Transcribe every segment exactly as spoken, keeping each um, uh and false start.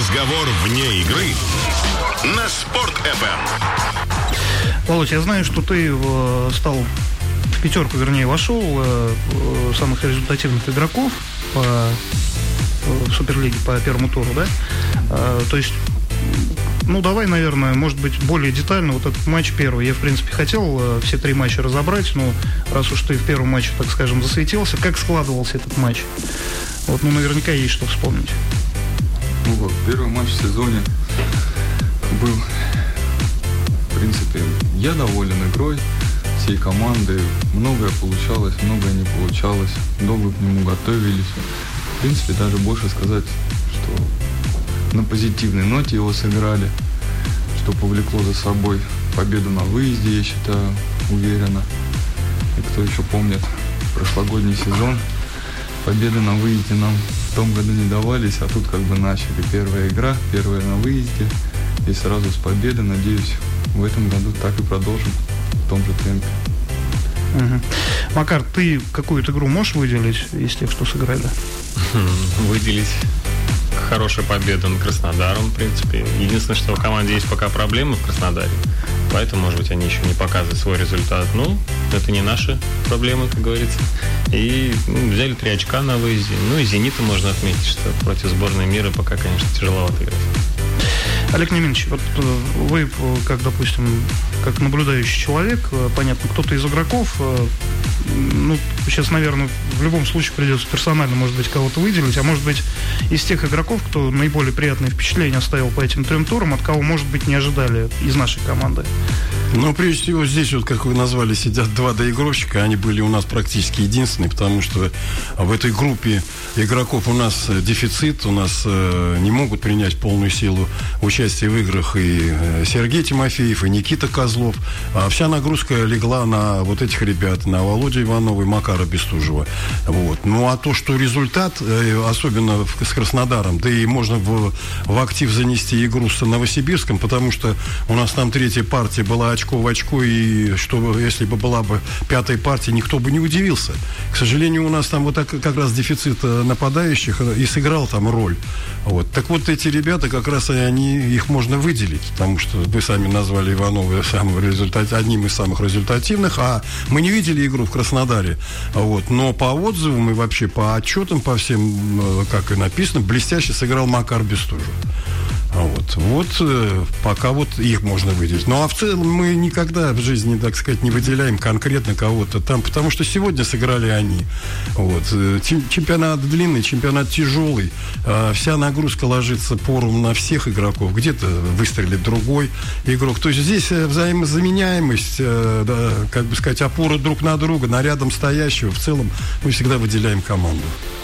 Разговор вне игры на Спорт-эф эм. Володь, я знаю, что ты стал в пятерку, вернее, вошел самых результативных игроков по, в Суперлиге по первому туру, да? То есть, ну, давай, наверное, может быть, более детально вот этот матч первый. Я, в принципе, хотел все три матча разобрать, но раз уж ты в первом матче, так скажем, засветился, как складывался этот матч? Вот, ну, наверняка есть что вспомнить. Ну вот, первый матч в сезоне был, в принципе, я доволен игрой всей команды. Многое получалось, многое не получалось. Долго к нему готовились. В принципе, даже больше сказать, что на позитивной ноте его сыграли, что повлекло за собой победу на выезде, я считаю, уверенно. И кто еще помнит прошлогодний сезон, победы на выезде нам в том году не давались, а тут как бы начали. Первая игра, первая на выезде, и сразу с победы. Надеюсь, в этом году так и продолжим в том же темпе. Угу. Макар, ты какую-то игру можешь выделить из тех, что сыграли? Выделить хорошая победа над Краснодаром, в принципе. Единственное, что в команде есть пока проблемы в Краснодаре, поэтому, может быть, они еще не показывают свой результат. Ну, это не наши проблемы, как говорится. И ну, взяли три очка на выезде. Ну и «Зениту» можно отметить, что против сборной мира пока, конечно, тяжеловато играть. Олег Неминович, вот вы, как, допустим, как наблюдающий человек, понятно, кто-то из игроков, ну, сейчас, наверное, в любом случае придется персонально, может быть, кого-то выделить, а может быть, из тех игроков, кто наиболее приятные впечатления оставил по этим трем турам, от кого, может быть, не ожидали из нашей команды? Ну, прежде всего, здесь, вот, как вы назвали, сидят два доигровщика. Они были у нас практически единственные, потому что в этой группе игроков у нас дефицит. У нас э, не могут принять полную силу участия в играх и Сергей Тимофеев, и Никита Козлов. А вся нагрузка легла на вот этих ребят, на Володю Иванова и Макара Бестужева. Вот. Ну, а то, что результат, э, особенно в, с Краснодаром, да и можно в, в актив занести игру с Новосибирском, потому что у нас там третья партия была очко в очко, и что, если бы была бы пятая партия, никто бы не удивился. К сожалению, у нас там вот так, как раз дефицит нападающих и сыграл там роль. Вот. Так вот, эти ребята, как раз они, их можно выделить, потому что вы сами назвали Иванова самым результат, одним из самых результативных, а мы не видели игру в Краснодаре. Вот. Но по отзывам и вообще по отчетам, по всем, как и написано, блестяще сыграл Макар Бестужев. Вот, вот э, пока вот их можно выделить. Ну, а в целом мы никогда в жизни, так сказать, не выделяем конкретно кого-то там, потому что сегодня сыграли они. Вот. Чемпионат длинный, чемпионат тяжелый. Э, вся нагрузка ложится порум на всех игроков. Где-то выстрелит другой игрок. То есть здесь взаимозаменяемость, э, да, как бы сказать, опора друг на друга, на рядом стоящего. В целом мы всегда выделяем команду.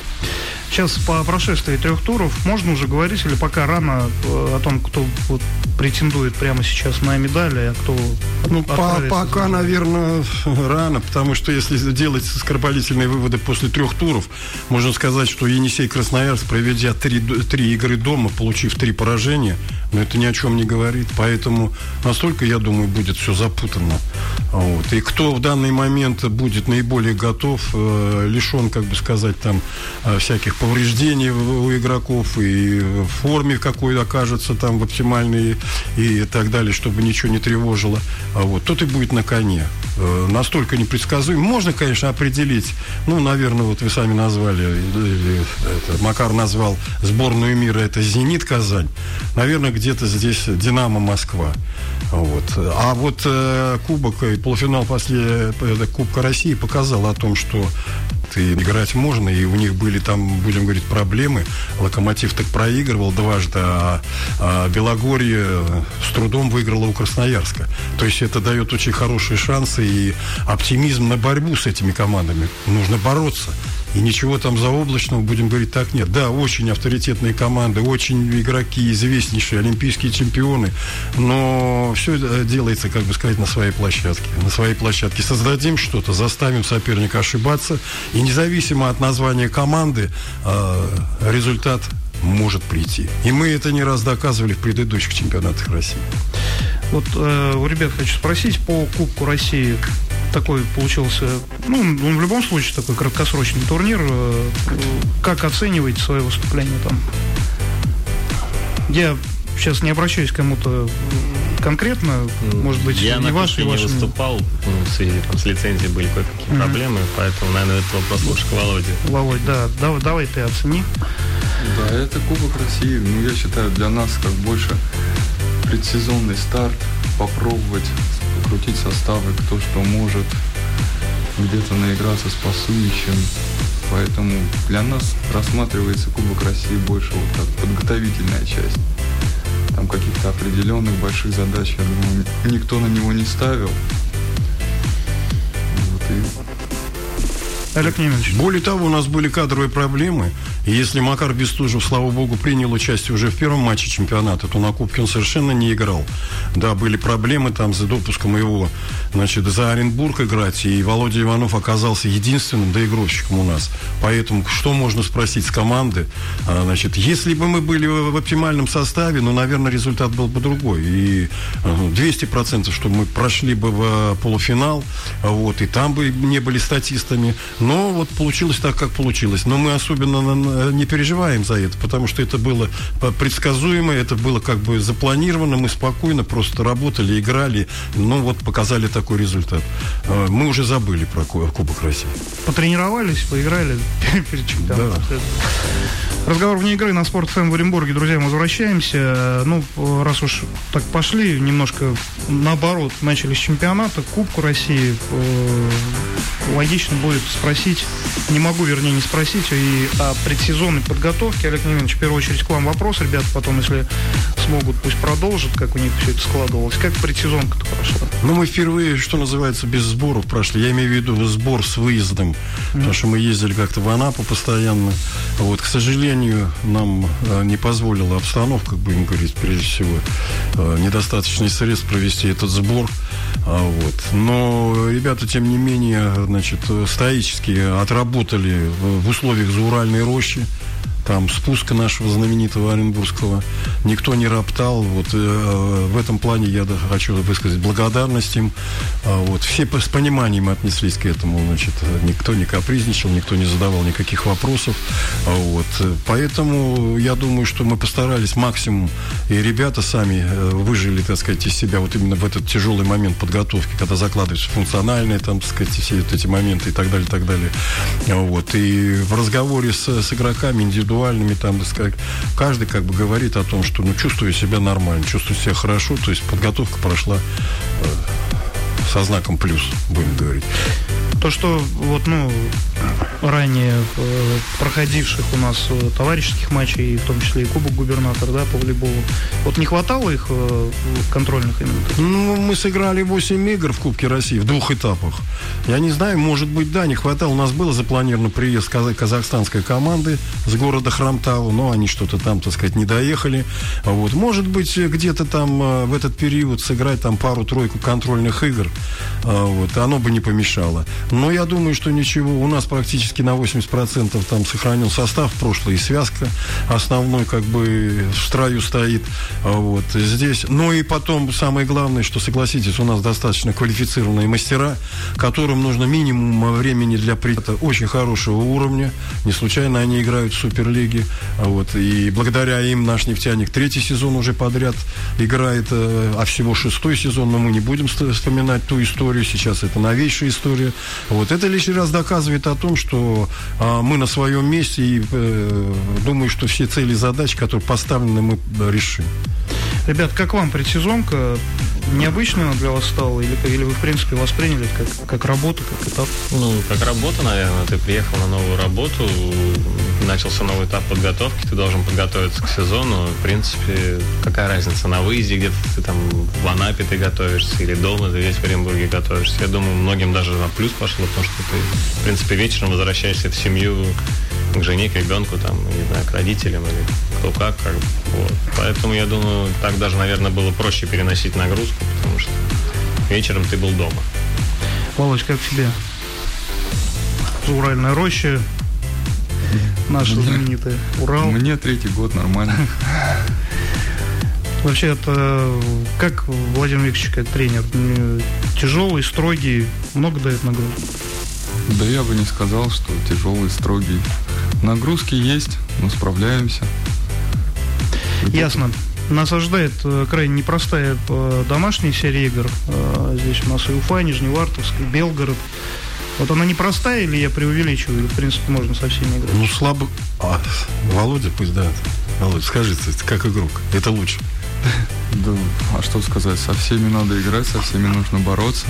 Сейчас по прошествии трех туров можно уже говорить, или пока рано о том, кто вот претендует прямо сейчас на медали, а кто... Ну, по, пока, наверное, рано, потому что если делать скоропалительные выводы после трех туров, можно сказать, что Енисей Красноярск, проведя три, три игры дома, получив три поражения, но это ни о чем не говорит. Поэтому настолько, я думаю, будет все запутанно. Вот. И кто в данный момент будет наиболее готов, э, лишен, как бы сказать, там, всяких повреждений у игроков и в форме какой окажется там в оптимальной и так далее, чтобы ничего не тревожило. А вот тот и будет на коне. Э, настолько непредсказуем. Можно, конечно, определить, ну, наверное, вот вы сами назвали, или это, Макар назвал сборную мира, это «Зенит» Казань. Наверное, где-то здесь «Динамо» Москва. Вот. А вот э, кубок и полуфинал после э, Кубка России показал о том, что и играть можно, и у них были там, будем говорить, проблемы. Локомотив так проигрывал дважды, а, а Белогорье с трудом выиграла у Красноярска. То есть это дает очень хорошие шансы и оптимизм на борьбу с этими командами. Нужно бороться. И ничего там заоблачного, будем говорить, так нет. Да, очень авторитетные команды, очень игроки, известнейшие, олимпийские чемпионы, но все делается, как бы сказать, на своей площадке. На своей площадке создадим что-то, заставим соперника ошибаться, и независимо от названия команды, результат может прийти. И мы это не раз доказывали в предыдущих чемпионатах России. Вот э, у ребят хочу спросить по Кубку России. Такой получился, ну, он в любом случае такой краткосрочный турнир. Как оцениваете свое выступление там? Я сейчас не обращаюсь к кому-то конкретно, может быть, я не ваш, не ваш... выступал, ну, в связи там, с лицензией были кое-какие mm-hmm. проблемы, поэтому, наверное, этот вопрос лучше к Володе. Володь, да, давай, давай ты оцени. Да, это Кубок России. Ну, я считаю, для нас как больше предсезонный старт, попробовать покрутить составы, кто что может, где-то наиграться с пасующим. Поэтому для нас рассматривается Кубок России больше вот как подготовительная часть. Там каких-то определенных больших задач, я думаю, никто на него не ставил. Вот и... Олег Немирович. Более того, у нас были кадровые проблемы. И если Макар Бестужев, слава богу, принял участие уже в первом матче чемпионата, то на Кубке он совершенно не играл. Да, были проблемы там за допуском его, значит, за Оренбург играть. И Володя Иванов оказался единственным доигровщиком у нас. Поэтому что можно спросить с команды? А, значит, если бы мы были в оптимальном составе, ну, наверное, результат был бы другой. И двести процентов, что мы прошли бы в полуфинал, вот, и там бы не были статистами. Но вот получилось так, как получилось. Но мы особенно не переживаем за это, потому что это было предсказуемо, это было как бы запланировано, мы спокойно просто работали, играли, ну вот показали такой результат. Мы уже забыли про Кубок России. Потренировались, поиграли перед чемпионатом. Да. Разговор вне игры на Спорт эф эм в Оренбурге. Друзья, мы возвращаемся. Ну, раз уж так пошли, немножко наоборот, начали с чемпионата, Кубку России. Логично будет спросить, не могу, вернее, не спросить, и о предсезонной подготовке. Олег Немирович, в первую очередь к вам вопрос, ребят, потом, если смогут, пусть продолжат, как у них все это складывалось. Как предсезонка-то прошла? Ну, мы впервые, что называется, без сборов прошли. Я имею в виду сбор с выездом, mm-hmm. потому что мы ездили как-то в Анапу постоянно. Вот, к сожалению, нам э, не позволила обстановка, будем говорить, прежде всего, э, недостаточно средств провести этот сбор. А, вот. Но ребята, тем не менее, значит, стоически отработали в условиях зауральной рощи. Там спуска нашего знаменитого Оренбургского. Никто не роптал. Вот, э, в этом плане я хочу высказать благодарность им. А, вот, все с пониманием отнеслись к этому. Значит, никто не капризничал, никто не задавал никаких вопросов. А, вот, поэтому я думаю, что мы постарались максимум. И ребята сами э, выжили, так сказать, из себя вот именно в этот тяжелый момент подготовки, когда закладываются функциональные, там, так сказать, все вот эти моменты и так далее, и так далее. А, вот, и в разговоре с, с игроками индивидуально, там, так сказать, каждый как бы говорит о том, что ну, чувствую себя нормально, чувствую себя хорошо, то есть подготовка прошла э, со знаком плюс, будем говорить. То, что вот, ну, ранее э, проходивших у нас э, товарищеских матчей, в том числе и Кубок Губернатора, да, по волейболу, вот не хватало их э, контрольных именно? Ну, мы сыграли восемь игр в Кубке России в двух этапах. Я не знаю, может быть, да, не хватало. У нас был запланирован приезд казахстанской команды с города Хромтау, но они что-то там, так сказать, не доехали. Вот. Может быть, где-то там в этот период сыграть там пару-тройку контрольных игр, вот, оно бы не помешало. Но я думаю, что ничего. У нас практически на восемьдесят процентов там сохранил состав прошлый, и связка основной как бы в строю стоит. Вот здесь. Ну и потом самое главное, что, согласитесь, у нас достаточно квалифицированные мастера, которым нужно минимум времени для прийти очень хорошего уровня. Не случайно они играют в Суперлиге. Вот. И благодаря им наш нефтяник третий сезон уже подряд играет, а всего шестой сезон, но мы не будем вспоминать ту историю. Сейчас это новейшая история. Вот. Это лишний раз доказывает о том, что а, мы на своем месте, и э, думаю, что все цели и задачи, которые поставлены, мы решим. Ребят, как вам предсезонка? Необычно для вас стало? Или, или вы, в принципе, восприняли как, как работу, как этап? Ну, как работа, наверное. Ты приехал на новую работу, начался новый этап подготовки, ты должен подготовиться к сезону. В принципе, какая разница, на выезде где-то ты там в Анапе ты готовишься, или дома ты здесь в Оренбурге готовишься. Я думаю, многим даже на плюс пошло, потому что ты, в принципе, вечером возвращаешься в семью, к жене, к ребенку, там, не знаю, к родителям, или кто как, как вот. Поэтому, я думаю, так даже, наверное, было проще переносить нагрузку, потому что вечером ты был дома. Володь, как тебе? Уральная роща, наша знаменитая Урал. Мне третий год нормально. Вообще, это как Владимир Викторович, как тренер? Тяжелый, строгий, много дает нагрузку? Да я бы не сказал, что тяжелый, строгий. Нагрузки есть, но справляемся. Ясно. Нас ожидает крайне непростая домашняя серия игр. Здесь у нас и Уфа, Нижневартовск, и Белгород. Вот она непростая или я преувеличиваю? Или, в принципе, можно со всеми играть? Ну, слабо... А, Володя, пусть, да. Володя, скажите, как игрок, это лучше. Да, а что сказать, со всеми надо играть, со всеми нужно бороться.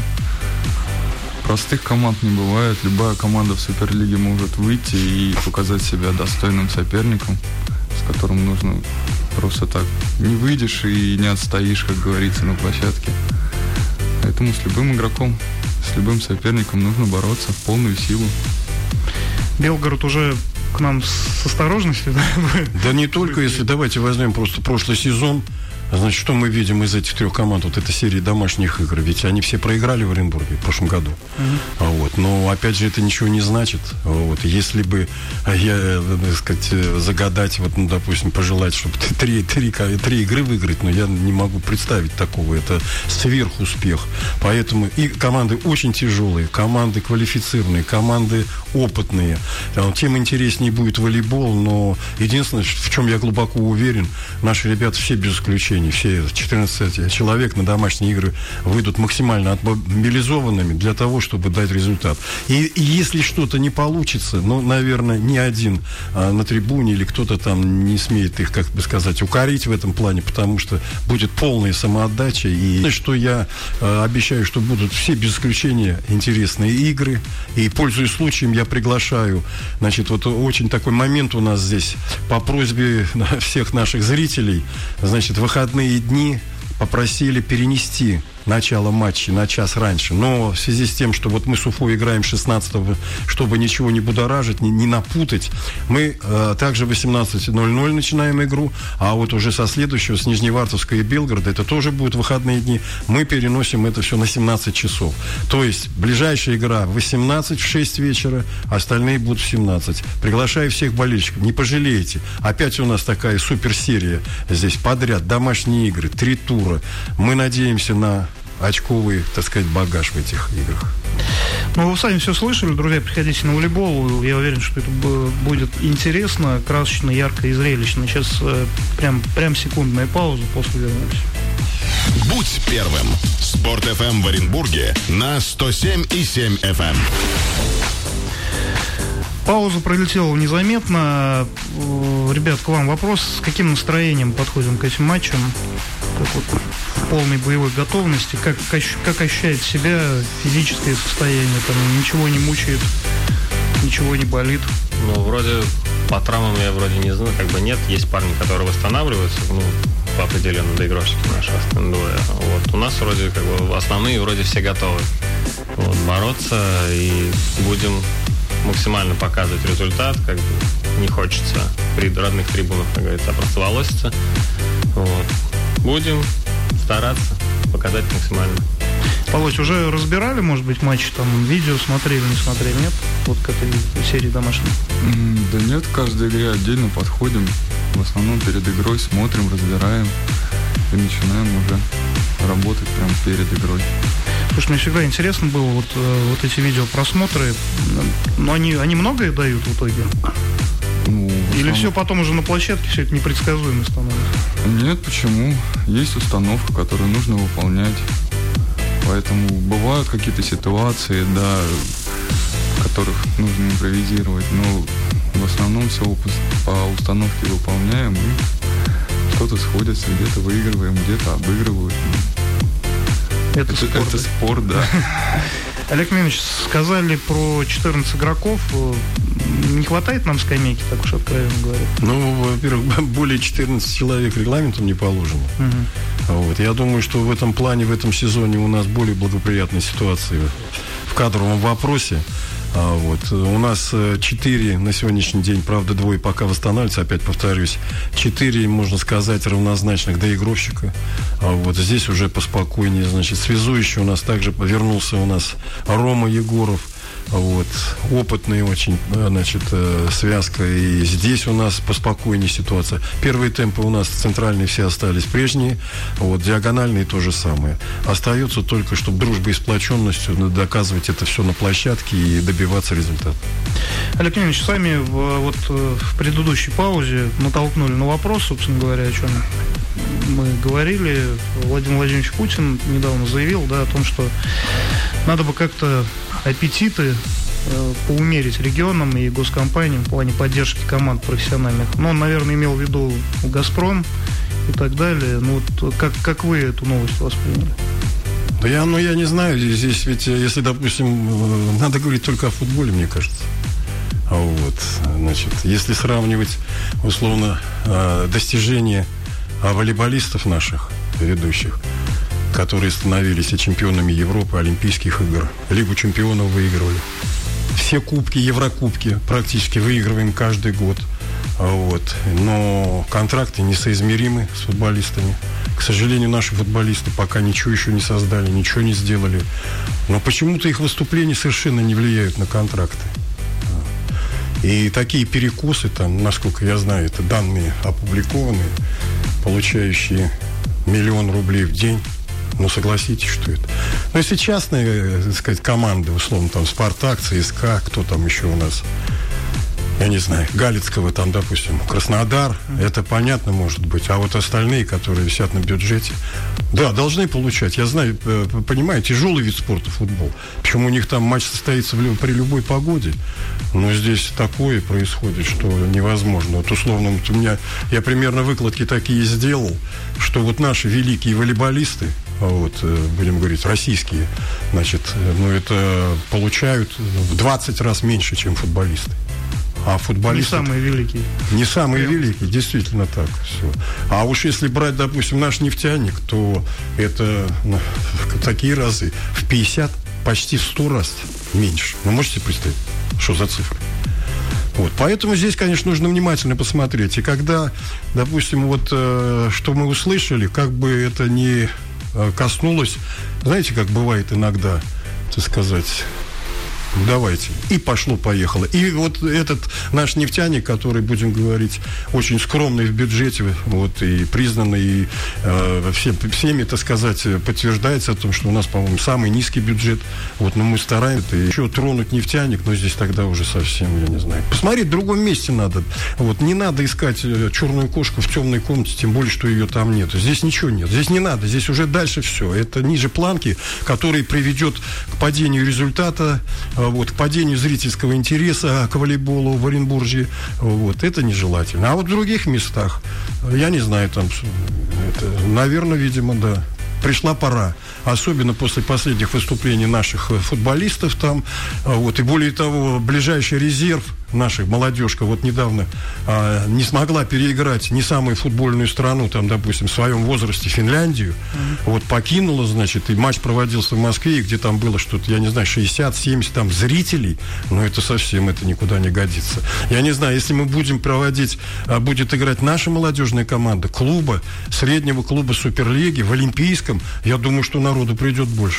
Простых команд не бывает. Любая команда в Суперлиге может выйти и показать себя достойным соперником, с которым нужно просто так. Не выйдешь и не отстоишь, как говорится, на площадке. Поэтому с любым игроком, с любым соперником нужно бороться в полную силу. Белгород уже к нам с осторожностью, да? Да не только, если давайте возьмем просто прошлый сезон. Значит, что мы видим из этих трех команд? Вот эта серия домашних игр. Ведь они все проиграли в Оренбурге в прошлом году. Uh-huh. Вот. Но, опять же, это ничего не значит. Вот. Если бы я, так сказать, загадать, вот, ну, допустим, пожелать, чтобы три, три, три игры выиграть, но я не могу представить такого. Это сверхуспех. Поэтому и команды очень тяжелые, команды квалифицированные, команды опытные. Тем интереснее будет волейбол, но единственное, в чем я глубоко уверен, наши ребята все без исключения, все четырнадцать человек на домашние игры выйдут максимально отмобилизованными для того, чтобы дать результат. И, и если что-то не получится, ну, наверное, ни один а, на трибуне или кто-то там не смеет их, как бы сказать, укорить в этом плане, потому что будет полная самоотдача. И что я а, обещаю, что будут все без исключения интересные игры. И, пользуясь случаем, я приглашаю, значит, вот очень такой момент у нас здесь по просьбе всех наших зрителей, значит, выходные дни попросили перенести начало матча на час раньше. Но в связи с тем, что вот мы с Уфой играем шестнадцатого, чтобы ничего не будоражить, не, не напутать, мы э, также в восемнадцать ноль ноль начинаем игру, а вот уже со следующего, с Нижневартовска и Белгорода, это тоже будут выходные дни, мы переносим это все на семнадцать часов. То есть ближайшая игра в восемнадцать, в шесть вечера, остальные будут в семнадцать. Приглашаю всех болельщиков, не пожалеете. Опять у нас такая суперсерия здесь подряд, домашние игры, три тура. Мы надеемся на очковый, так сказать, багаж в этих играх. Ну, вы сами все слышали, друзья, приходите на волейбол. Я уверен, что это будет интересно, красочно, ярко и зрелищно. Сейчас прям, прям секундная пауза, после вернемся. Будь первым. Спорт эф эм в Оренбурге на сто семь и семь эф эм. Пауза пролетела незаметно. Ребят, к вам вопрос. С каким настроением подходим к этим матчам? Как вот в полной боевой готовности? Как, как ощущает себя физическое состояние? Там ничего не мучает, ничего не болит? Ну, вроде по травмам я вроде не знаю, как бы нет. Есть парни, которые восстанавливаются, ну, по определенным доигровщики наши двое. Вот. У нас вроде как бы основные вроде все готовы. Вот, бороться и будем максимально показывать результат, как бы не хочется при родных трибунах, как говорится, опростоволоситься. Вот. Будем стараться показать максимально. Володь, уже разбирали, может быть, матчи, там, видео смотрели, не смотрели, нет? Вот к этой серии домашней. Mm, да нет, к каждой игре отдельно подходим. В основном перед игрой смотрим, разбираем и начинаем уже работать прямо перед игрой. Слушай, мне всегда интересно было вот, вот эти видеопросмотры. Но они, они многое дают в итоге? Ну, Или основном... все потом уже на площадке все это непредсказуемо становится? Нет, почему? Есть установка, которую нужно выполнять. Поэтому бывают какие-то ситуации, да, в которых нужно импровизировать. Но в основном все по установке выполняем. И что-то сходится, где-то выигрываем, где-то обыгрывают. Это, это спорт, это спорт, да. Олег Минович, сказали про четырнадцать игроков. Не хватает нам скамейки, так уж откровенно говоря? Ну, во-первых, более четырнадцати человек регламентом не положено. Угу. Вот. Я думаю, что в этом плане, в этом сезоне у нас более благоприятная ситуация в кадровом вопросе. А вот. У нас четыре на сегодняшний день, правда, двое пока восстанавливаются, опять повторюсь, четыре, можно сказать, равнозначных доигровщика. А вот здесь уже поспокойнее, значит, связующий у нас также вернулся у нас Рома Егоров. Вот. Опытная очень, значит, связка. И здесь у нас поспокойнее ситуация. Первые темпы у нас центральные все остались прежние. Вот. Диагональные то же самое. Остается только, чтобы дружбой и сплоченностью доказывать это все на площадке и добиваться результата. Олег Леонидович, сами в, вот, в предыдущей паузе натолкнули на вопрос, собственно говоря, о чем мы говорили. Владимир Владимирович Путин недавно заявил, да, о том, что надо бы как-то аппетиты э, поумерить регионам и госкомпаниям в плане поддержки команд профессиональных. Но он, наверное, имел в виду «Газпром» и так далее. Ну, вот как, как вы эту новость восприняли? Да я, ну, я не знаю. Здесь ведь, если, допустим, надо говорить только о футболе, мне кажется. Вот, значит, если сравнивать, условно, достижения волейболистов наших ведущих, которые становились и чемпионами Европы, Олимпийских игр, Лигу чемпионов выигрывали. Все кубки, Еврокубки практически выигрываем каждый год. Вот. Но контракты несоизмеримы с футболистами. К сожалению, наши футболисты пока ничего еще не создали, ничего не сделали. Но почему-то их выступления совершенно не влияют на контракты. И такие перекосы, там, насколько я знаю, это данные опубликованные, получающие миллион рублей в день. Ну, согласитесь, что это. Но если частные, так сказать, команды, условно, там, «Спартак», «ЦСКА», кто там еще у нас, я не знаю, Галицкого, там, допустим, Краснодар, mm-hmm. это понятно, может быть. А вот остальные, которые висят на бюджете, да, должны получать. Я знаю, понимаю, тяжелый вид спорта, футбол. Причем у них там матч состоится при любой погоде. Но здесь такое происходит, что невозможно. Вот условно, вот у меня, я примерно выкладки такие сделал, что вот наши великие волейболисты, вот, будем говорить, российские, значит, ну, это получают в двадцать раз меньше, чем футболисты. А футболисты... Не самые великие. Не самые Прям. великие, действительно так. Все. А уж если брать, допустим, наш нефтяник, то это ну, такие разы в пятьдесят, почти в сто раз меньше. Вы можете представить, что за цифры? Вот. Поэтому здесь, конечно, нужно внимательно посмотреть. И когда, допустим, вот э, что мы услышали, как бы это ни э, коснулось, знаете, как бывает иногда, так сказать... Давайте. И пошло-поехало. И вот этот наш нефтяник, который, будем говорить, очень скромный в бюджете, вот, и признанный, и э, все, всеми, так сказать, подтверждается о том, что у нас, по-моему, самый низкий бюджет. Вот, но мы стараемся. И еще тронуть нефтяник, но здесь тогда уже совсем, я не знаю. Посмотреть в другом месте надо. Вот, не надо искать черную кошку в темной комнате, тем более, что ее там нет. Здесь ничего нет. Здесь не надо. Здесь уже дальше все. Это ниже планки, который приведет к падению результата, вот, к падению зрительского интереса к волейболу в Оренбурге. Вот, это нежелательно. А вот в других местах, я не знаю, там, это, наверное, видимо, да, пришла пора. Особенно после последних выступлений наших футболистов там. Вот, и более того, ближайший резерв наших, молодежка, вот недавно а, не смогла переиграть не самую футбольную страну, там, допустим, в своем возрасте, Финляндию. Mm-hmm. Вот покинула, значит, и матч проводился в Москве, где там было что-то, я не знаю, шестьдесят-семьдесят там зрителей, но это совсем, это никуда не годится. Я не знаю, если мы будем проводить, а, будет играть наша молодежная команда, клуба, среднего клуба Суперлиги в Олимпийском, я думаю, что народу придет больше.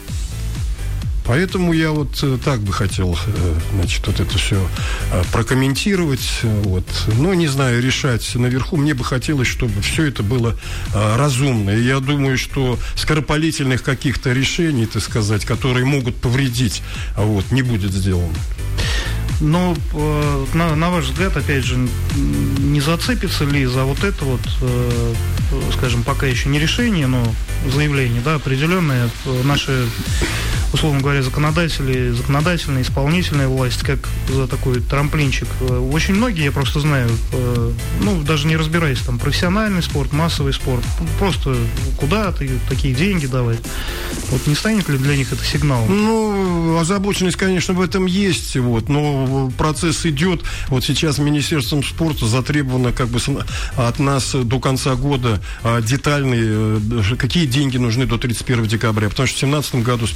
Поэтому я вот э, так бы хотел, э, значит, вот это все э, прокомментировать, э, вот. Но, не знаю, решать наверху. Мне бы хотелось, чтобы все это было э, разумно. И я думаю, что скоропалительных каких-то решений, так сказать, которые могут повредить, вот, не будет сделано. Но, э, на, на ваш взгляд, опять же, не зацепится ли за вот это вот, э, скажем, пока еще не решение, но заявление, да, определенное, наши, условно говоря, законодатели, законодательная, исполнительная власть, как за такой трамплинчик. Очень многие, я просто знаю, э, ну, даже не разбираясь, там, профессиональный спорт, массовый спорт, просто куда ты такие деньги давать? Вот не станет ли для них это сигналом? Ну, озабоченность, конечно, в этом есть, вот, но процесс идет. Вот сейчас Министерством спорта затребовано как бы от нас до конца года детальные, какие деньги нужны до тридцать первого декабря, потому что в две тысячи семнадцатом году с первого января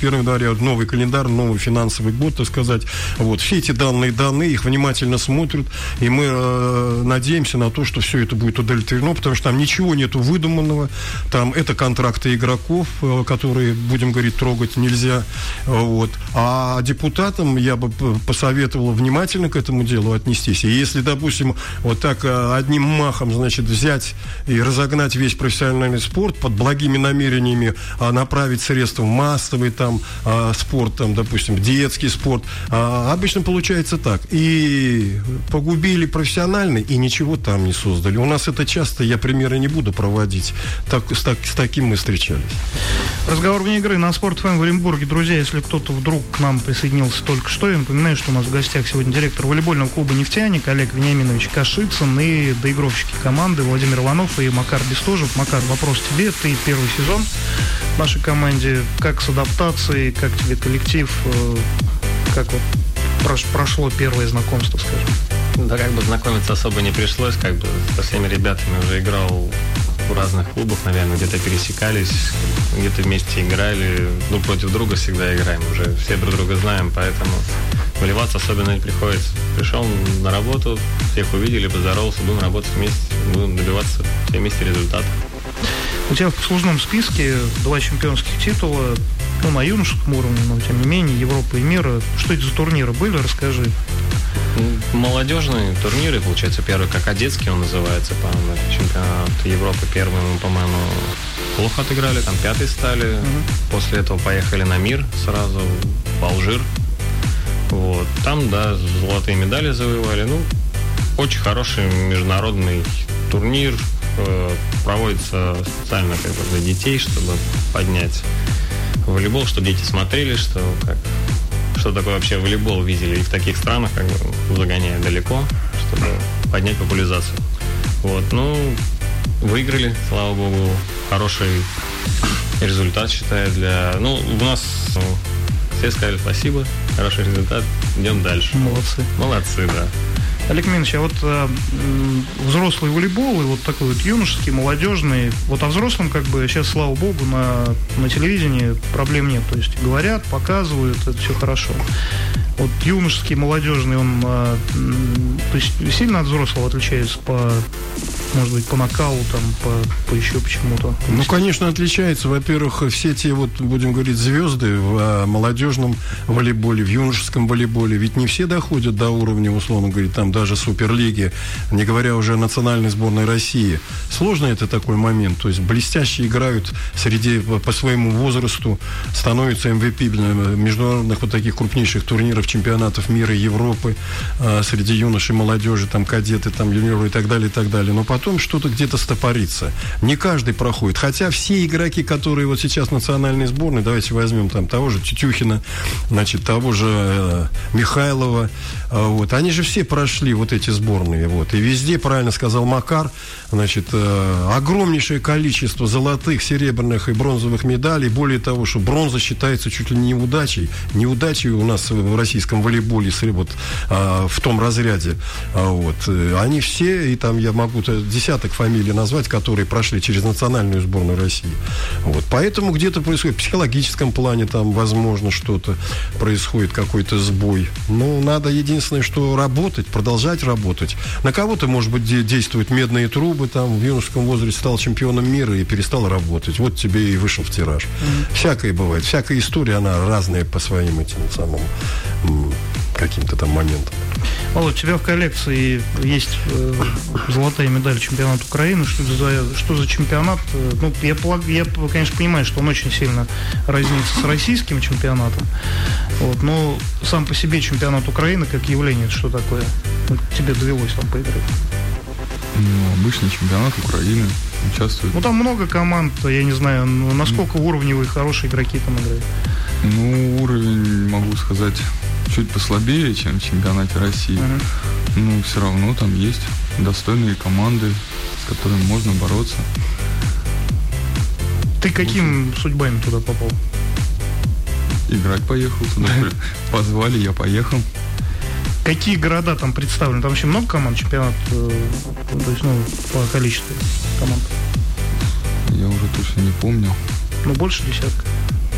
января новый календарь, новый финансовый год, так сказать. Вот. Все эти данные даны, их внимательно смотрят, и мы э, надеемся на то, что все это будет удовлетворено, потому что там ничего нету выдуманного, там это контракты игроков, э, которые, будем говорить, трогать нельзя. Вот. А депутатам я бы посоветовал внимательно к этому делу отнестись. И если, допустим, вот так одним махом, значит, взять и разогнать весь профессиональный спорт под благими намерениями, а, направить средства в массовый там а, спорт, там, допустим, детский спорт, а, обычно получается так. И погубили профессиональный, и ничего там не создали. У нас это часто, я примеры не буду проводить. Так, с, так, с таким мы встречались. Разговор вне игры на Спорт эф эм в Оренбурге. Друзья, если кто-то вдруг к нам присоединился только что, я напоминаю, что у нас в гостях сегодня директор волейбольного клуба «Нефтяник» Олег Вениаминович Кашицын и доигровщики команды Владимир Иванов и Макар Бестужев. Макар, вопрос тебе. Ты первый сезон в нашей команде. Как с адаптацией, как тебе коллектив, как вот прошло первое знакомство, скажем? Да, как бы знакомиться особо не пришлось, как бы со всеми ребятами уже играл в разных клубах, наверное, где-то пересекались, где-то вместе играли, друг против друга всегда играем, уже все друг друга знаем, поэтому выливаться особенно не приходится. Пришел на работу, всех увидели, поздоровался, будем работать вместе, будем добиваться все вместе результата. У тебя в послужном списке два чемпионских титула, ну, на юношеском уровне, но тем не менее, Европа и мира. Что это за турниры были, расскажи. Молодежные турниры, получается, первый как кадетский он называется, по-моему, это чемпионат Европы первый, мы, по-моему, плохо отыграли, там пятый стали. Угу. После этого поехали на мир сразу, в Алжир. Вот. Там, да, золотые медали завоевали. Ну, очень хороший международный турнир. Э, проводится специально как бы для детей, чтобы поднять волейбол, чтобы дети смотрели, что как что такое вообще волейбол видели, и в таких странах как бы загоняя далеко, чтобы поднять популяризацию. Вот, ну, выиграли, слава богу, хороший результат, считаю, для... Ну, у нас ну, все сказали спасибо, хороший результат, идем дальше. Молодцы. Молодцы, да. Олег Минович, а вот э, взрослый волейбол и вот такой вот юношеский, молодежный, вот о взрослом как бы сейчас, слава богу, на, на телевидении проблем нет. То есть говорят, показывают, это все хорошо. Вот юношеский, молодежный, он э, то есть сильно от взрослого отличается по, может быть, по накалу, там, по, по еще почему-то? Ну, конечно, отличается. Во-первых, все те, вот, будем говорить, звезды в молодежном волейболе, в юношеском волейболе, ведь не все доходят до уровня, условно говоря, там даже Суперлиги, не говоря уже о национальной сборной России. Сложно это такой момент. То есть блестяще играют среди, по своему возрасту, становятся эм ви пи международных вот таких крупнейших турниров, чемпионатов мира, Европы, а, среди юношей, молодежи, там, кадеты, там, юниоры и так далее, и так далее. Но потом что-то где-то стопорится. Не каждый проходит. Хотя все игроки, которые вот сейчас в национальной сборной, давайте возьмем там того же Тютюхина, значит, того же э, Михайлова, э, вот, они же все прошли вот эти сборные, вот. И везде, правильно сказал Макар, значит, э, огромнейшее количество золотых, серебряных и бронзовых медалей. Более того, что бронза считается чуть ли не неудачей. Неудачей у нас в российском волейболе вот, э, в том разряде. Э, вот. Они все, и там я могу десяток фамилий назвать, которые прошли через национальную сборную России. Вот. Поэтому где-то происходит в психологическом плане, там, возможно, что-то происходит, какой-то сбой. Но надо единственное, что работать, продолжать работать. На кого-то, может быть, де- действуют медные трубы, там, в юношеском возрасте стал чемпионом мира и перестал работать. Вот тебе и вышел в тираж. Mm-hmm. Всякое бывает. Всякая история, она разная по своим этим самым м- каким-то там моментам. Володь, у тебя в коллекции есть э, золотая медаль чемпионата Украины. Что за, что за чемпионат? Ну, я, я, конечно, понимаю, что он очень сильно разнится с российским чемпионатом. Вот, но сам по себе чемпионат Украины как явление, это что такое? Вот, тебе довелось там поиграть? Ну, обычный чемпионат Украины участвует. Ну, там много команд, я не знаю, насколько уровневые хорошие игроки там играют. Ну, уровень, могу сказать, чуть послабее, чем в чемпионате России. Uh-huh. Но все равно там есть достойные команды, с которыми можно бороться. Ты каким вот. Судьбами туда попал? Играть поехал туда. Позвали, я поехал. Какие города там представлены? Там вообще много команд, чемпионат, то есть, ну, по количеству команд? Я уже точно не помню. Ну, больше десятка.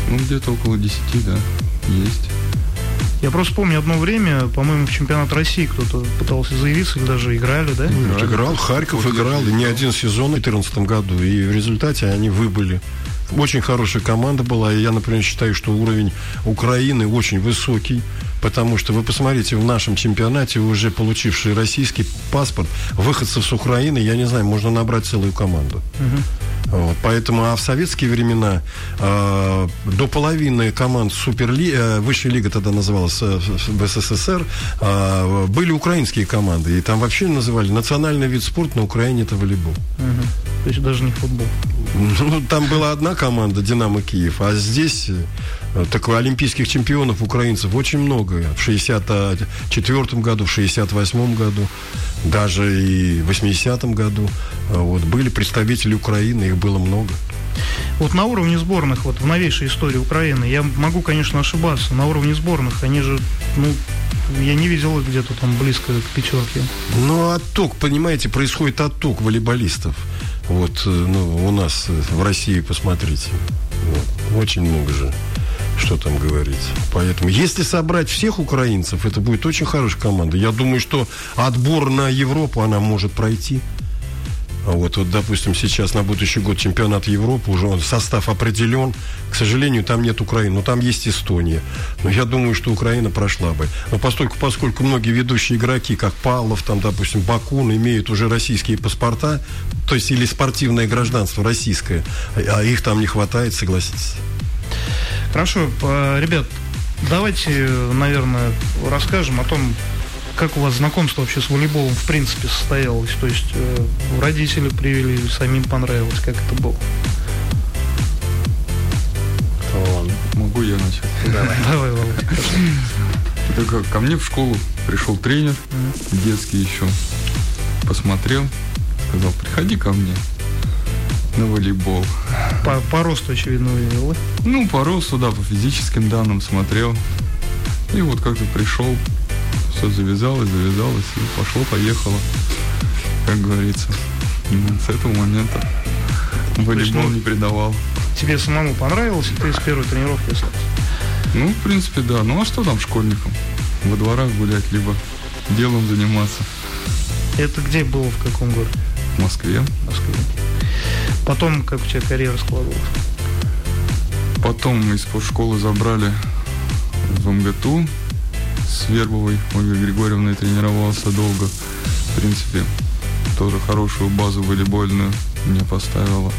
Ну, где-то около десяти, да, есть. Я просто помню одно время, по-моему, в чемпионат России кто-то пытался заявиться, или даже играли, да? Играли. Играл, Харьков вот играл, и не один сезон в две тысячи четырнадцатом году, и в результате они выбыли. Очень хорошая команда была, и я, например, считаю, что уровень Украины очень высокий, потому что вы посмотрите, в нашем чемпионате, уже получившие российский паспорт, выходцев с Украины, я не знаю, можно набрать целую команду. Угу. Вот, поэтому, а в советские времена э, до половины команд Суперли... э, Высшая лига тогда называлась э, в СССР, э, были украинские команды, и там вообще называли национальный вид спорта на Украине — это волейбол. Угу. То есть даже не футбол. Ну, там была одна команда, «Динамо Киев», а здесь э, такой олимпийских чемпионов украинцев очень много. В шестьдесят четвёртом году, в шестьдесят восьмом году, даже и в восьмидесятом году э, вот, были представители Украины, их было много. Вот на уровне сборных, вот в новейшей истории Украины, я могу, конечно, ошибаться, на уровне сборных они же, ну, я не видел их где-то там близко к пятерке. Ну, отток, понимаете, происходит отток волейболистов. Вот, ну, у нас в России, посмотрите, вот, очень много же, что там говорить. Поэтому, если собрать всех украинцев, это будет очень хорошая команда. Я думаю, что отбор на Европу, она может пройти. Вот, вот, допустим, сейчас на будущий год чемпионат Европы, уже состав определен. К сожалению, там нет Украины, но там есть Эстония. Но я думаю, что Украина прошла бы. Но поскольку, поскольку многие ведущие игроки, как Павлов, там, допустим, Бакун, имеют уже российские паспорта, то есть или спортивное гражданство российское, а их там не хватает, согласитесь. Хорошо, ребят, давайте, наверное, расскажем о том, как у вас знакомство вообще с волейболом в принципе состоялось? То есть э, родители привели, самим понравилось, как это было? Ладно, могу я начать? Давай, давай, Володя. Ко мне в школу пришел тренер, mm-hmm. детский еще, посмотрел, сказал: приходи ко мне на волейбол. По, по росту, очевидно, увидел, да? Ну, по росту, да, по физическим данным смотрел. И вот как-то пришел, все завязалось, завязалось, и пошло-поехало, как говорится. С этого момента волейбол ну, не предавал. Тебе самому понравилось, и ты с первой тренировки остался? Ну, в принципе, да. Ну, а что там школьникам? Во дворах гулять, либо делом заниматься. Это где было, в каком городе? В Москве. В Москве. Потом, как у тебя карьера складывалась? Потом из спортшколы забрали в МГТУ. С Вербовой Ольгой Григорьевной тренировался долго. В принципе, тоже хорошую базу волейбольную мне поставила.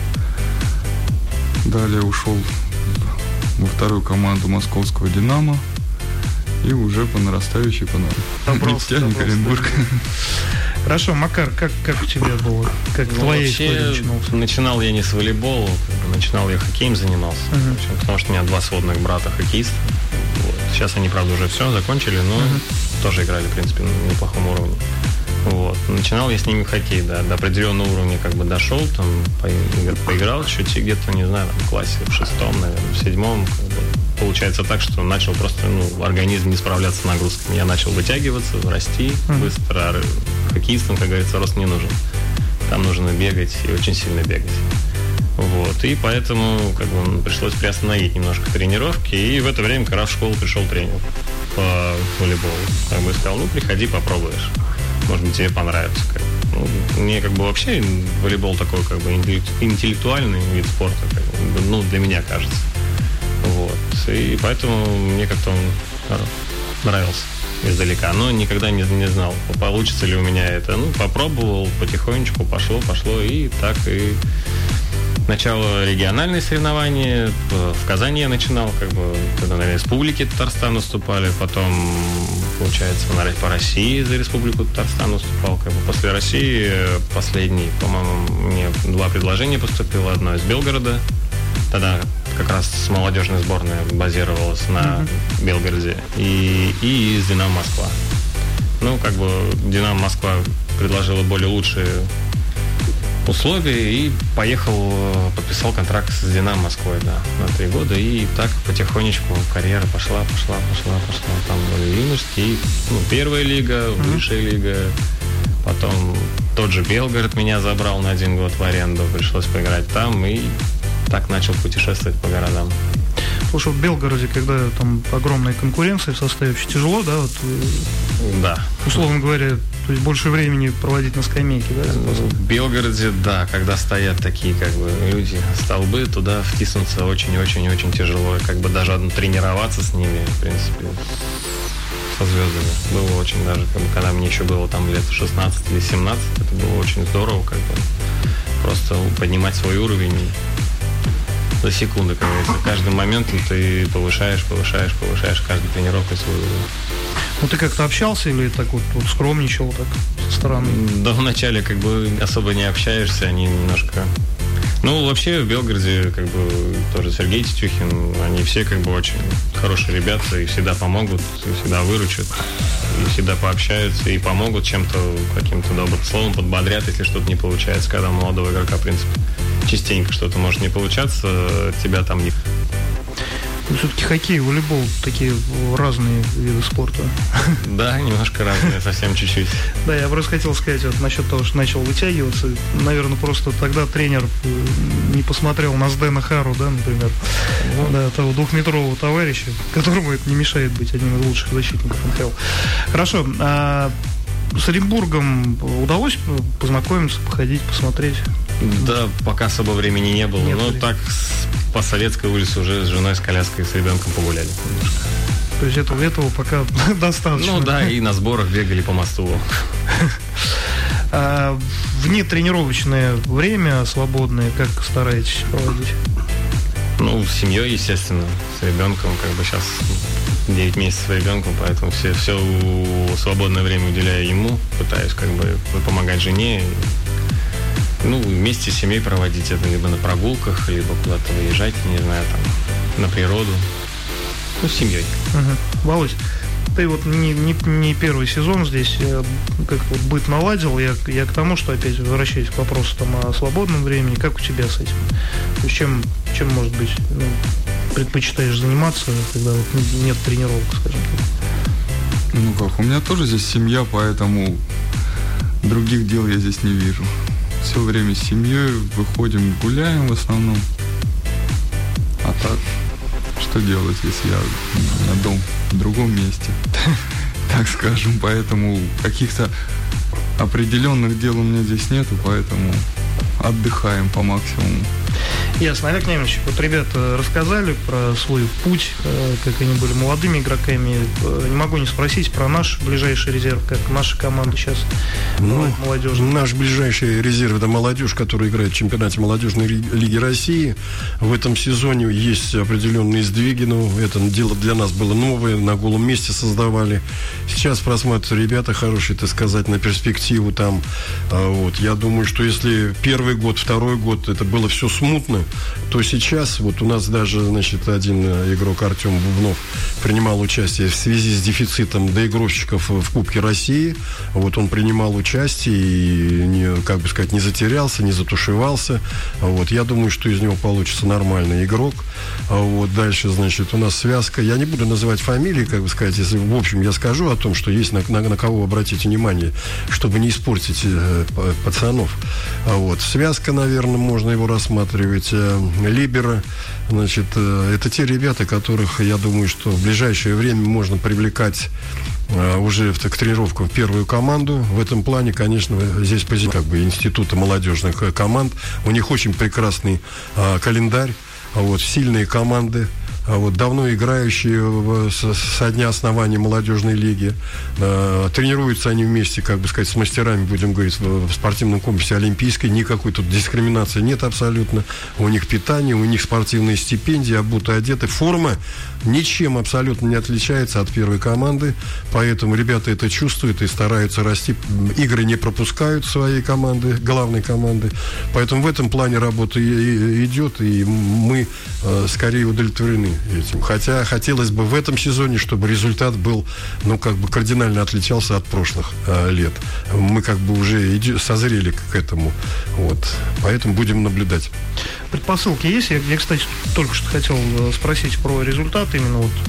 Далее ушел во вторую команду московского «Динамо». И уже по нарастающей, по нарастающей Оренбург. Хорошо, Макар, как, как у тебя было? Как ну, твоя история начиналась? Начинал я не с волейбола, начинал я хоккеем занимался. Uh-huh. Общем, потому что у меня два сводных брата хоккеиста. Вот. Сейчас они, правда, уже все закончили, но uh-huh. тоже играли, в принципе, на неплохом уровне. Вот. Начинал я с ними хоккей, да, до определенного уровня как бы дошел, там, поиграл чуть где-то, не знаю, там, в классе в шестом, наверное, в седьмом. Как бы, получается так, что начал просто, ну, организм не справляться с нагрузками. Я начал вытягиваться, расти mm-hmm. быстро. Хоккеистам, как говорится, рост не нужен. Там нужно бегать и очень сильно бегать. Вот. И поэтому как бы пришлось приостановить немножко тренировки. И в это время как раз в школу пришел тренер по волейболу. Как бы сказал: ну, приходи, попробуешь. Может быть, тебе понравится. Как. Ну, мне как бы вообще волейбол такой как бы интеллектуальный вид спорта, как бы, ну, для меня кажется. Вот. И поэтому мне как-то он нравился издалека. Но никогда не, не знал, получится ли у меня это. Ну, попробовал, потихонечку пошло, пошло. И так и начало региональные соревнования. В Казани я начинал, как бы, тогда на республике Татарстан выступали. Потом, получается, по России за республику Татарстан выступал. Как бы после России последний, по-моему, мне два предложения поступило. Одно из Белгорода. Тогда как раз молодежная сборная базировалась на mm-hmm. Белгороде. И, и из «Динамо Москва». Ну, как бы «Динамо Москва» предложила более лучшие условия и поехал, подписал контракт с «Динамо Москвой», да, на три года. И так потихонечку карьера пошла, пошла, пошла, пошла. Там были юношеские, ну, первая лига, mm-hmm. высшая лига. Потом тот же Белгород меня забрал на один год в аренду. Пришлось поиграть там и так начал путешествовать по городам. Слушай, в Белгороде, когда там огромная конкуренция в составе, очень тяжело, да, вот, да. Условно говоря, то есть больше времени проводить на скамейке, да? В Белгороде, да, когда стоят такие, как бы, люди, столбы, туда втиснуться очень-очень-очень тяжело. И, как бы, даже тренироваться с ними, в принципе, со звездами, было очень даже, как бы, когда мне еще было там лет шестнадцать или семнадцать, это было очень здорово, как бы, просто поднимать свой уровень за секунду, как говорится. Каждым моментом ты повышаешь, повышаешь, повышаешь каждую тренировку свой уровень. Ну, ты как-то общался или так вот, вот скромничал так со стороны? Да, вначале как бы особо не общаешься, они немножко... Ну, вообще в Белгороде, как бы, тоже Сергей Тетюхин, они все, как бы, очень хорошие ребята и всегда помогут, и всегда выручат, и всегда пообщаются, и помогут чем-то, каким-то добрым словом, подбодрят, если что-то не получается, когда у молодого игрока, в принципе, частенько что-то может не получаться, тебя там не... Ну, все-таки хоккей, волейбол, такие разные виды спорта. Да, немножко разные, совсем чуть-чуть. Да, я просто хотел сказать вот насчет того, что начал вытягиваться. Наверное, просто тогда тренер не посмотрел на Сдэна Хару, да, например, ну, да, того двухметрового товарища, которому это не мешает быть одним из лучших защитников эн ха эл. Хорошо, а с Оренбургом удалось познакомиться, походить, посмотреть? Да, пока особо времени не было. Но так по Советской улице уже с женой, с коляской, с ребенком погуляли немножко. То есть этого, этого пока достаточно? Ну да, и на сборах бегали по мосту. А вне тренировочное время свободное как стараетесь проводить? Ну, с семьей, естественно, с ребенком, как бы сейчас девять месяцев ребенку, поэтому все, все свободное время уделяю ему, пытаюсь как бы помогать жене. Ну, вместе с семьей проводить это либо на прогулках, либо куда-то выезжать, не знаю, там, на природу. Ну, с семьей. Угу. Володь, ты вот не, не, не первый сезон здесь как вот быт наладил. Я, я к тому, что опять возвращаюсь к вопросу там, о свободном времени. Как у тебя с этим? То есть чем, чем может быть, ну, предпочитаешь заниматься, когда вот нет тренировок, скажем так? Ну как, у меня тоже здесь семья, поэтому других дел я здесь не вижу. Все время с семьей выходим, гуляем в основном. А так, что делать, если я на дом в другом месте, так скажем. Поэтому каких-то определенных дел у меня здесь нету, поэтому отдыхаем по максимуму. Ясно. Олег Немович, вот ребята рассказали про свой путь, как они были молодыми игроками. Не могу не спросить про наш ближайший резерв, как наша команда сейчас, ну, молодежная. Наш ближайший резерв – это молодежь, которая играет в чемпионате молодежной лиги России. В этом сезоне есть определенные сдвиги, но это дело для нас было новое, на голом месте создавали. Сейчас просматриваются ребята хорошие, так сказать, на перспективу там. Вот. Я думаю, что если первый год, второй год это было все смутно, то сейчас вот у нас даже, значит, один игрок Артем Бубнов принимал участие в связи с дефицитом доигровщиков в Кубке России. Вот он принимал участие и, не, как бы сказать, не затерялся, не затушевался. Вот. Я думаю, что из него получится нормальный игрок. Вот. Дальше, значит, у нас связка. Я не буду называть фамилии, как бы сказать, если, в общем, я скажу о том, что есть на, на, на кого обратить внимание, чтобы не испортить э, пацанов. Вот. Связка, наверное, можно его рассматривать. Либера, значит, это те ребята, которых, я думаю, что в ближайшее время можно привлекать уже к тренировкам в первую команду. В этом плане, конечно, здесь позиция как бы института молодежных команд. У них очень прекрасный а, календарь, а вот сильные команды. А вот давно играющие в, со, со дня основания молодежной лиги. Э, тренируются они вместе, как бы сказать, с мастерами, будем говорить, в, в спортивном комплексе Олимпийской. Никакой тут дискриминации нет абсолютно. У них питание, у них спортивные стипендии, обуты, одеты. Форма ничем абсолютно не отличается от первой команды. Поэтому ребята это чувствуют и стараются расти. Игры не пропускают своей команды, главной команды. Поэтому в этом плане работа и, и, идет, и мы э, скорее удовлетворены этим. Хотя хотелось бы в этом сезоне, чтобы результат был, ну, как бы кардинально отличался от прошлых э, лет. Мы как бы уже иди, созрели к этому. Вот. Поэтому будем наблюдать. Предпосылки есть? Я, я, кстати, только что хотел спросить про результат именно вот.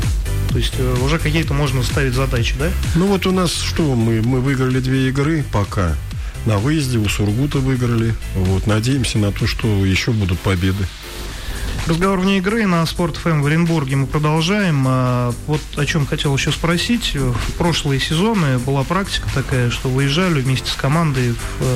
То есть уже какие-то можно ставить задачи, да? Ну вот у нас что? Мы, мы выиграли две игры пока. На выезде у Сургута выиграли. Вот. Надеемся на то, что еще будут победы. Разговор вне игры на Спорт эф эм в Оренбурге мы продолжаем. Вот о чем хотел еще спросить. В прошлые сезоны была практика такая, что выезжали вместе с командой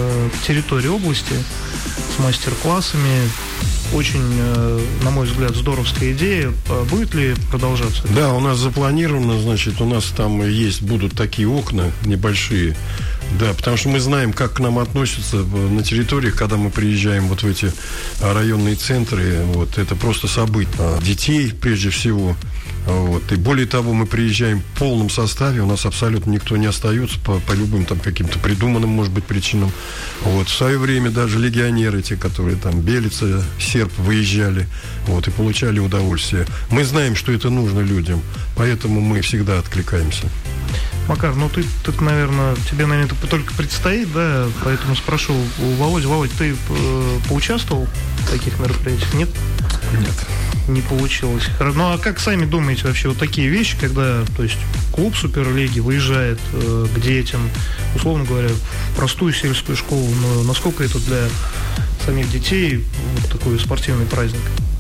в территорию области с мастер-классами. Очень, на мой взгляд, здоровская идея. Будет ли продолжаться? Да, у нас запланировано, значит, у нас там есть, будут такие окна небольшие. Да, потому что мы знаем, как к нам относятся на территориях, когда мы приезжаем вот в эти районные центры. Вот, это просто событие. Детей, прежде всего. Вот. И более того, мы приезжаем в полном составе, у нас абсолютно никто не остается по, по любым там каким-то придуманным, может быть, причинам. Вот. В свое время даже легионеры, те, которые там Белица, Серб выезжали, вот, и получали удовольствие. Мы знаем, что это нужно людям, поэтому мы всегда откликаемся. Макар, ну ты, ты, наверное, тебе, наверное, это только предстоит, да, поэтому спрошу у Володи. Володь, ты э, поучаствовал в таких мероприятиях? Нет? Нет. Не получилось. Ну, а как сами думаете вообще вот такие вещи, когда, то есть, клуб Суперлиги выезжает э, к детям, условно говоря, в простую сельскую школу, но насколько это для самих детей вот такой спортивный праздник?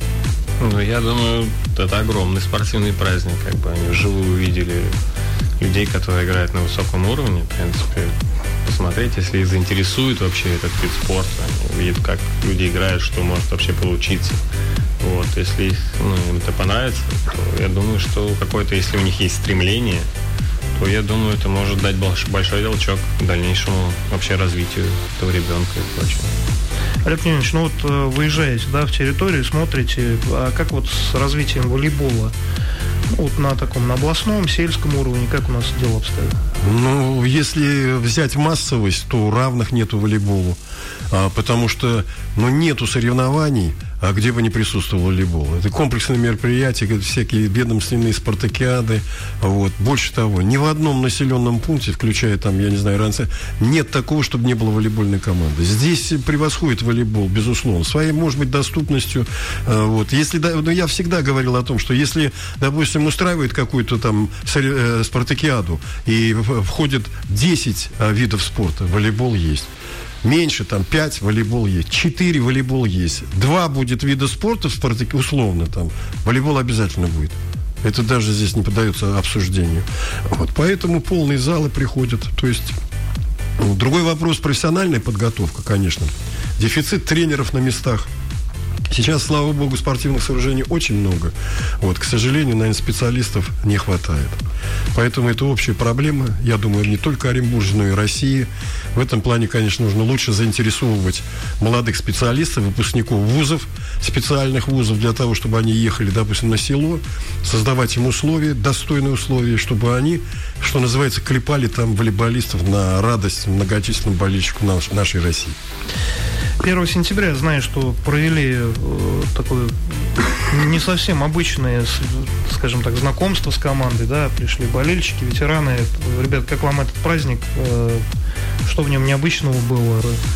Ну, я думаю, это огромный спортивный праздник, как бы они вживую увидели людей, которые играют на высоком уровне, в принципе, посмотреть, если их заинтересует вообще этот вид спорта, они увидят, как люди играют, что может вообще получиться. Вот, если ну, им это понравится, то я думаю, что какое-то, если у них есть стремление, то я думаю, это может дать большой толчок к дальнейшему вообще развитию этого ребенка и прочее. Олег Леонидович, ну вот выезжаете, да, в территорию, смотрите, а как вот с развитием волейбола? Вот на таком, на областном, сельском уровне, как у нас дело обстоит? Ну, если взять массовость, то равных нету волейболу. А, потому что, ну, нету соревнований, а где бы не присутствовал волейбол. Это комплексные мероприятия, всякие ведомственные спартакиады. Вот. Больше того, ни в одном населенном пункте, включая там, я не знаю, раньше, нет такого, чтобы не было волейбольной команды. Здесь превосходит волейбол, безусловно, своей, может быть, доступностью. Вот. Если, ну, я всегда говорил о том, что если, допустим, устраивает какую-то там спартакиаду и входит десять видов спорта, волейбол есть. Меньше, там, пять, волейбол есть. четыре, волейбол есть. два будет вида спорта в спартаке, условно, там. Волейбол обязательно будет. Это даже здесь не поддается обсуждению. Вот, поэтому полные залы приходят. То есть, ну, другой вопрос, профессиональная подготовка, конечно. Дефицит тренеров на местах. Сейчас, слава богу, спортивных сооружений очень много. Вот, к сожалению, наверное, специалистов не хватает. Поэтому это общая проблема, я думаю, не только Оренбуржья, но и России. В этом плане, конечно, нужно лучше заинтересовывать молодых специалистов, выпускников вузов, специальных вузов, для того, чтобы они ехали, допустим, на село, создавать им условия, достойные условия, чтобы они, что называется, клепали там волейболистов на радость многочисленным болельщикам нашей России. первого сентября, я знаю, что провели э, такое не совсем обычное, скажем так, знакомство с командой, да, пришли болельщики, ветераны. Ребят, как вам этот праздник? Э, что в нем необычного было?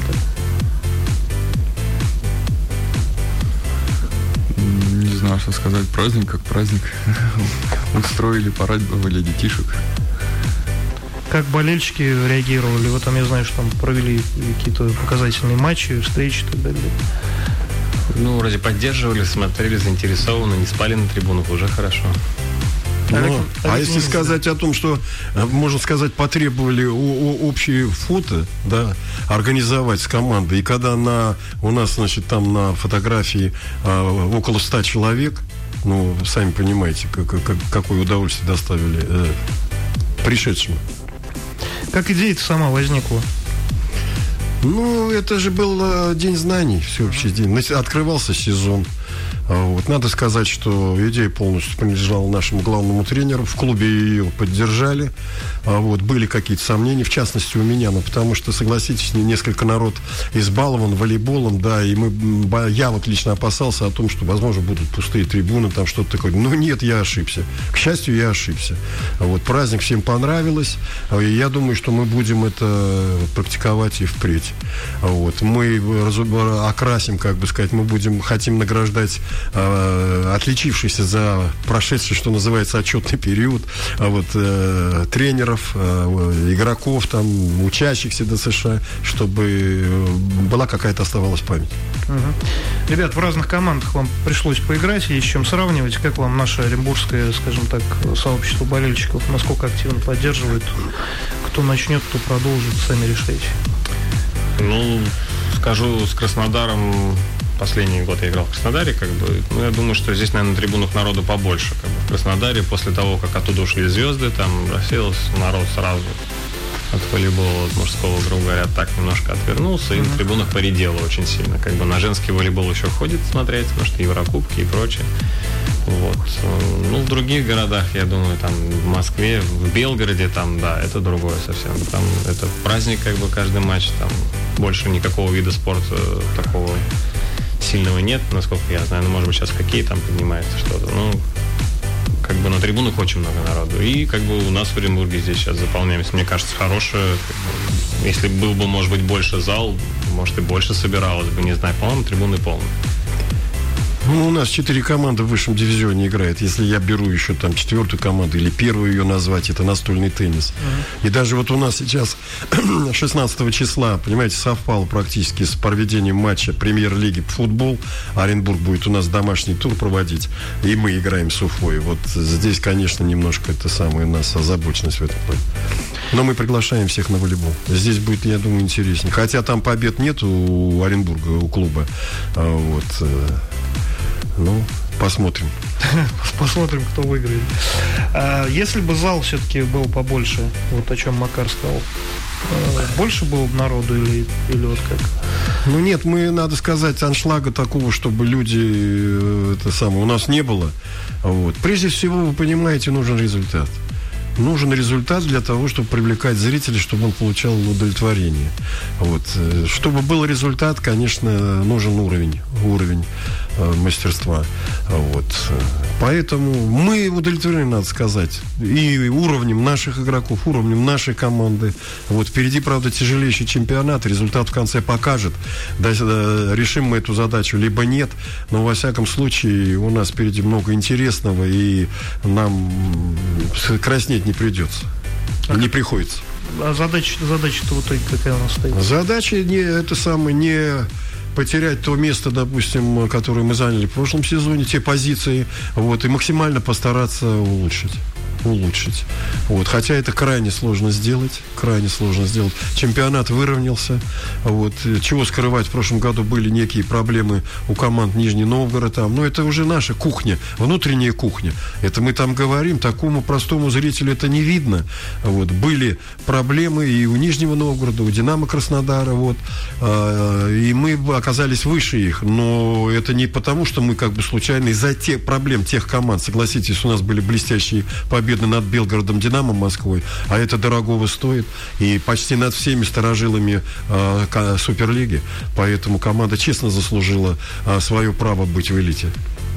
Не знаю, что сказать. Праздник как праздник. Устроили, порадовали детишек. Как болельщики реагировали? Вот там, я знаю, что там провели какие-то показательные матчи, встречи и так далее. Ну, вроде поддерживали, смотрели, заинтересованно, не спали на трибунах, уже хорошо. Но, а, а если сказать о том, что, можно сказать, потребовали о, о, общие фото, да, организовать с командой, и когда на, у нас, значит, там на фотографии а, около ста человек, ну, сами понимаете, как, как, какое удовольствие доставили э, пришедшим. Как идея-то сама возникла? Ну, это же был э, День знаний, всеобщий день. Открывался сезон. Вот. Надо сказать, что идея полностью принадлежала нашему главному тренеру. В клубе ее поддержали. Вот. Были какие-то сомнения, в частности, у меня. Ну, потому что, согласитесь, несколько народ избалован волейболом, да, и мы, я вот лично опасался о том, что, возможно, будут пустые трибуны, там что-то такое. Но нет, я ошибся. К счастью, я ошибся. Вот. Праздник всем понравилось. И я думаю, что мы будем это практиковать и впредь. Вот. Мы окрасим, как бы сказать, мы будем, хотим награждать сказать, э, отличившийся за прошедший, что называется, отчетный период, а вот э, тренеров, э, игроков, там, учащихся до США, чтобы была какая-то оставалась память. Угу. Ребят, в разных командах вам пришлось поиграть, есть с чем сравнивать. Как вам наше оренбургское, скажем так, сообщество болельщиков, насколько активно поддерживает? Кто начнет, кто продолжит, сами решайте. Ну, скажу, с Краснодаром последний год я играл в Краснодаре, как бы, ну, я думаю, что здесь, наверное, на трибунах народу побольше, как бы, в Краснодаре, после того, как оттуда ушли звезды, там рассеялся народ сразу от волейбола, от мужского, грубо говоря, так немножко отвернулся, и mm-hmm. на трибунах поредело очень сильно, как бы, на женский волейбол еще ходит смотреть, потому что Еврокубки и прочее. Вот. Ну, в других городах, я думаю, там, в Москве, в Белгороде, там, да, это другое совсем. Там это праздник, как бы, каждый матч, там больше никакого вида спорта такого сильного нет, насколько я знаю. Ну, может быть, сейчас хоккей там поднимается что-то. Ну, как бы на трибунах очень много народу. И, как бы, у нас в Оренбурге здесь сейчас заполняемость, мне кажется, хорошая. Как бы, если был бы, может быть, больше зал, может, и больше собиралось бы, не знаю, по-моему, трибуны полные. Ну, у нас четыре команды в высшем дивизионе играет. Если я беру еще там четвертую команду или первую ее назвать, это настольный теннис. Uh-huh. И даже вот у нас сейчас шестнадцатого числа, понимаете, совпало практически с проведением матча премьер-лиги по футбол. Оренбург будет у нас домашний тур проводить, и мы играем с Уфой. Вот здесь, конечно, немножко это самое у нас озабоченность в этом плане. Но мы приглашаем всех на волейбол. Здесь будет, я думаю, интереснее. Хотя там побед нет у Оренбурга, у клуба. Вот. Ну, посмотрим. Посмотрим, кто выиграет. А если бы зал все-таки был побольше, вот о чем Макар сказал, больше было бы народу или, или вот как? Ну нет, мы, надо сказать, аншлага такого, чтобы люди, это самое, у нас не было. Вот. Прежде всего, вы понимаете, нужен результат. Нужен результат для того, чтобы привлекать зрителей, чтобы он получал удовлетворение. Вот. Чтобы был результат, конечно, нужен уровень, уровень э, мастерства. Вот. Поэтому мы удовлетворены, надо сказать, и уровнем наших игроков, уровнем нашей команды. Вот. Впереди, правда, тяжелейший чемпионат, результат в конце покажет. Да, решим мы эту задачу, либо нет, но, во всяком случае, у нас впереди много интересного, и нам краснеть не придется. А не приходится. А задача, задача-то в итоге какая у нас стоит? Задача не, это самое, не потерять то место, допустим, которое мы заняли в прошлом сезоне, те позиции, вот, и максимально постараться улучшить. улучшить. Вот. Хотя это крайне сложно сделать. Крайне сложно сделать. Чемпионат выровнялся. Вот. Чего скрывать, в прошлом году были некие проблемы у команд Нижний Новгород. Там. Но это уже наша кухня, внутренняя кухня. Это мы там говорим, такому простому зрителю это не видно. Вот. Были проблемы и у Нижнего Новгорода, у Динамо Краснодара. Вот. И мы оказались выше их. Но это не потому, что мы как бы случайно из-за тех проблем тех команд. Согласитесь, у нас были блестящие победы над Белгородом, Динамо Москвой, а это дорогого стоит, и почти над всеми старожилами э, Суперлиги, поэтому команда честно заслужила э, свое право быть в элите.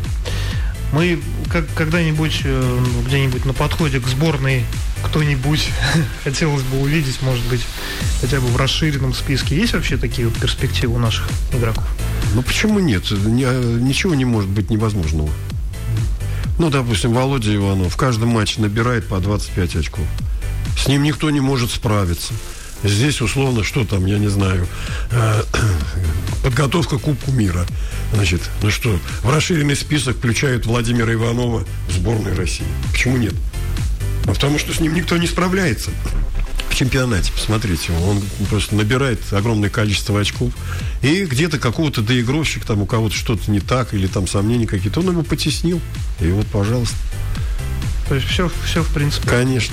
Мы как, когда-нибудь э, где-нибудь на подходе к сборной кто-нибудь хотелось бы увидеть, может быть, хотя бы в расширенном списке. Есть вообще такие вот перспективы у наших игроков? Ну почему нет? Ничего не может быть невозможного. Ну, допустим, Володя Иванов в каждом матче набирает по двадцать пять очков. С ним никто не может справиться. Здесь, условно, что там, я не знаю, э, подготовка к Кубку мира. Значит, ну что, в расширенный список включают Владимира Иванова в сборную России. Почему нет? Ну, потому что с ним никто не справляется. В чемпионате, посмотрите, он просто набирает огромное количество очков, и где-то какого-то доигровщик, там у кого-то что-то не так, или там сомнения какие-то, он его потеснил, и вот, пожалуйста. То есть все, все в принципе. Конечно.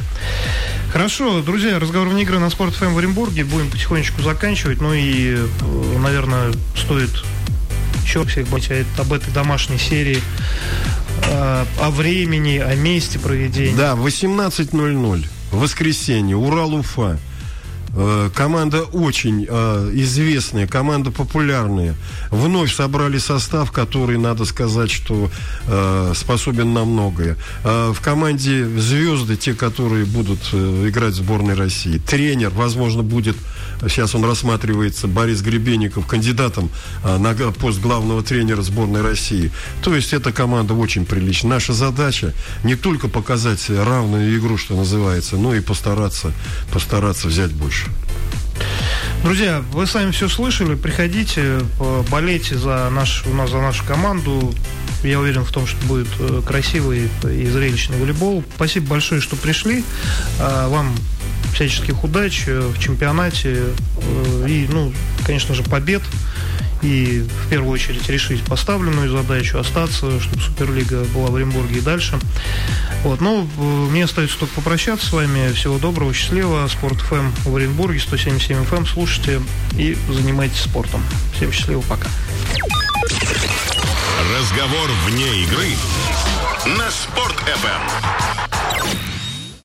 Хорошо, друзья, разговор вне игры на Спорт эф эм в Оренбурге, будем потихонечку заканчивать, ну и, наверное, стоит еще всех говорить об этой домашней серии, о времени, о месте проведения. Да, восемнадцать ноль ноль. Воскресенье, Урал-Уфа. Э, команда очень э, известная, команда популярная. Вновь собрали состав, который, надо сказать, что э, способен на многое. Э, в команде звезды, те, которые будут э, играть в сборной России. Тренер, возможно, будет сейчас он рассматривается, Борис Гребенников, кандидатом на пост главного тренера сборной России. То есть эта команда очень приличная. Наша задача не только показать равную игру, что называется, но и постараться, постараться взять больше. Друзья, вы сами все слышали, приходите, болейте за, наш, у нас, за нашу команду. Я уверен в том, что будет красивый и зрелищный волейбол. Спасибо большое, что пришли. Вам всяческих удач в чемпионате и, ну, конечно же, побед. И в первую очередь решить поставленную задачу, остаться, чтобы Суперлига была в Оренбурге и дальше. Вот. Ну, мне остается только попрощаться с вами. Всего доброго, счастливо. Спорт эф эм в Оренбурге, сто семьдесят семь эф эм. Слушайте и занимайтесь спортом. Всем счастливо, пока. Разговор вне игры на Спорт эф эм.